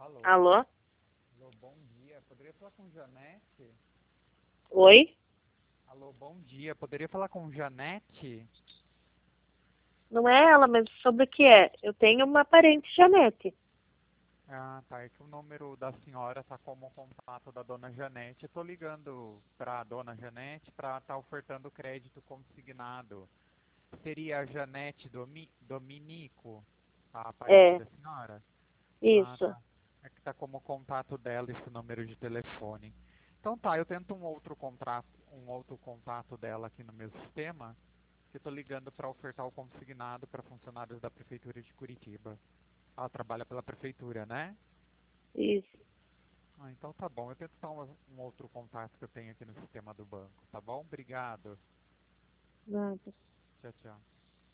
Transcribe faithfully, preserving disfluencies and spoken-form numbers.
Alô? Alô? Alô, bom dia. Poderia falar com Janete? Oi? Alô, bom dia. Poderia falar com Janete? Não é ela, mas sobre o que é? Eu tenho uma parente, Janete. Ah, tá. É que o número da senhora tá como contato da dona Janete. Eu tô ligando pra dona Janete pra estar ofertando crédito consignado. Seria a Janete Domi Dominico, a parente É, da senhora? Ah, isso. tá. É que tá como contato dela esse número de telefone. Então tá, eu tento um outro contrato, um outro contato dela aqui no meu sistema, que eu tô ligando para ofertar o consignado para funcionários da prefeitura de Curitiba. Ela trabalha pela prefeitura, né? Isso. Ah, então tá bom. Eu tento dar um, um outro contato que eu tenho aqui no sistema do banco, tá bom? Obrigado. Nada. Tchau, tchau.